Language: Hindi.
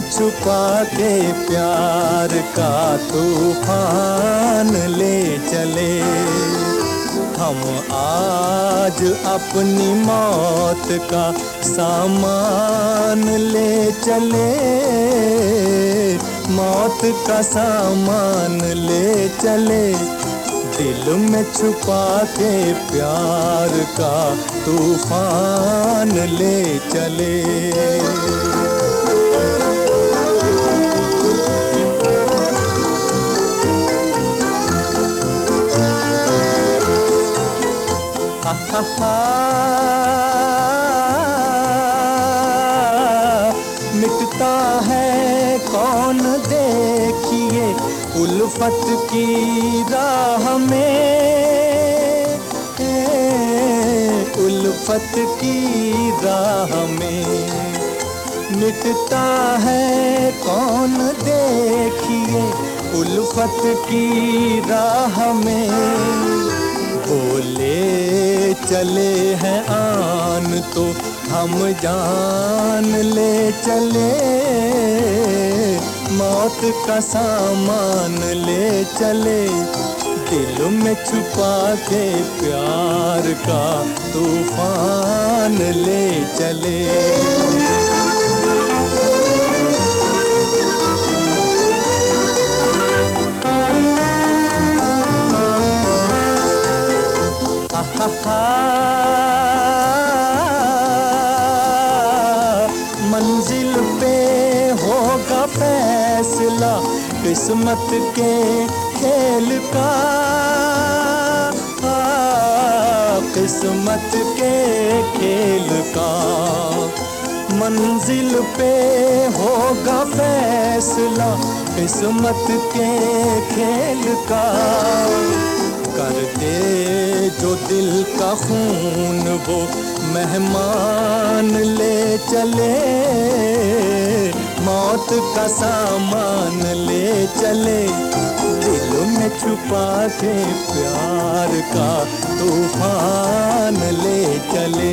छुपा के प्यार का तूफान ले चले। हम आज अपनी मौत का सामान ले चले, मौत का सामान ले चले। दिल में छुपा के प्यार का तूफान ले चले। मिटता है कौन देखिए उल्फत की राह में, उल्फत की राह में। मिटता है कौन देखिए उल्फत की राह में। बोले चले हैं आन तो हम जान ले चले, मौत का सामान ले चले। दिल में छुपा के प्यार का तूफान ले चले। मंजिल पे होगा फैसला किस्मत के खेल का, किस्मत के खेल का। मंजिल पे होगा फैसला किस्मत के खेल का। कर दे जो दिल का खून वो मेहमान ले चले, मौत का सामान ले चले। दिल में छुपा के प्यार का तूफान ले चले।